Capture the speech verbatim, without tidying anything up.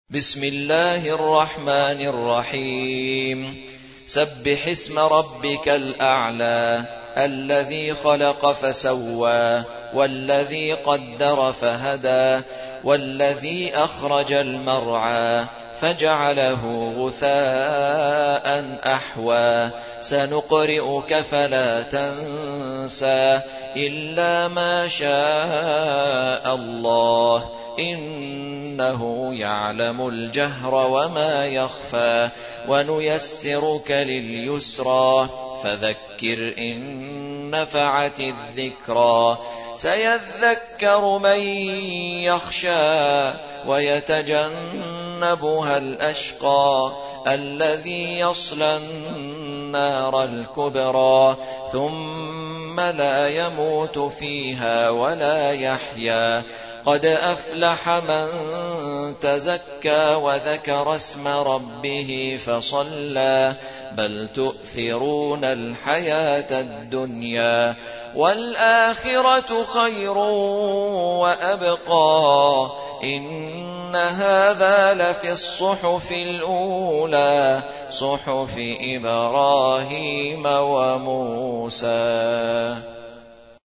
بسم الله الرحمن الرحيم سبح اسم ربك الأعلى الذي خلق فسوى والذي قدر فهدى والذي أخرج المرعى فجعله غثاء أحوى سنقرئك فلا تنسى إلا ما شاء الله إنه يعلم الجهر وما يخفى ونيسرك لليسرى فذكر إن نفعت الذكرى سيذكر من يخشى ويتجنبها الأشقى الذي يصلى النار الكبرى ثم لا يموت فيها ولا يحيا قد أفلح من تزكى وذكر اسم ربه فصلى بل تؤثرون الحياة الدنيا والآخرة خير وأبقى إن هذا لفي الصحف الأولى صحف إبراهيم وموسى.